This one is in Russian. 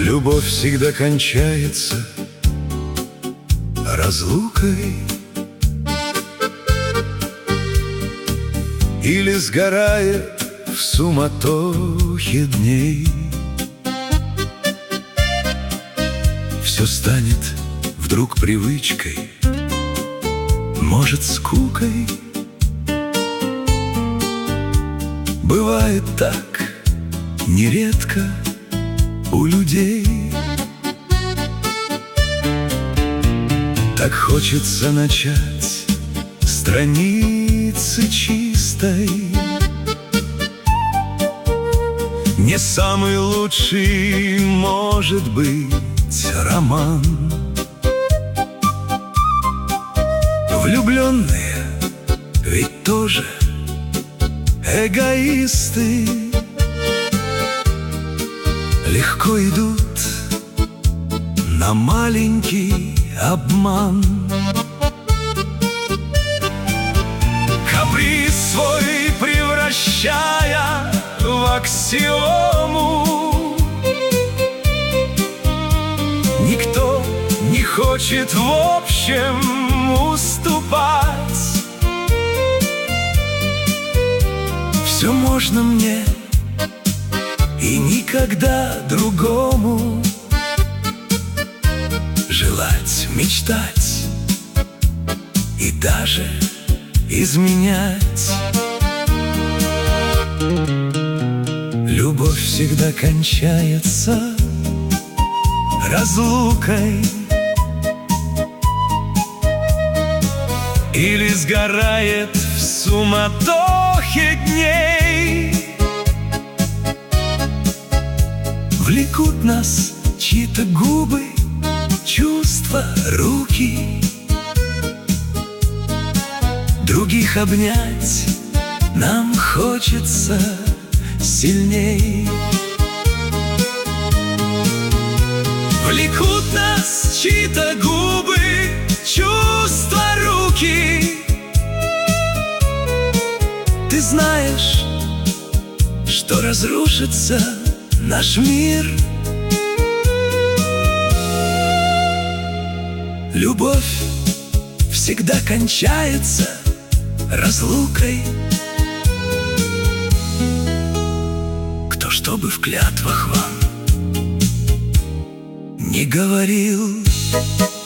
Любовь всегда кончается разлукой или сгорает в суматохе дней. Все станет вдруг привычкой, может, скукой. Бывает так нередко у людей. Так хочется начать страницы чистой. Не самый лучший, может быть, роман. Влюбленные ведь тоже эгоисты. Легко идут на маленький обман. Каприз свой превращая в аксиому, никто не хочет в общем уступать. Все можно мне и никогда другому. Желать, мечтать и даже изменять. Любовь всегда кончается разлукой или сгорает в суматохе дней. Влекут нас чьи-то губы, чувства, руки. Других обнять нам хочется сильней. Влекут нас чьи-то губы, чувства, руки. Ты знаешь, что разрушится наш мир. Любовь всегда кончается разлукой. Кто что бы в клятвах вам не говорил,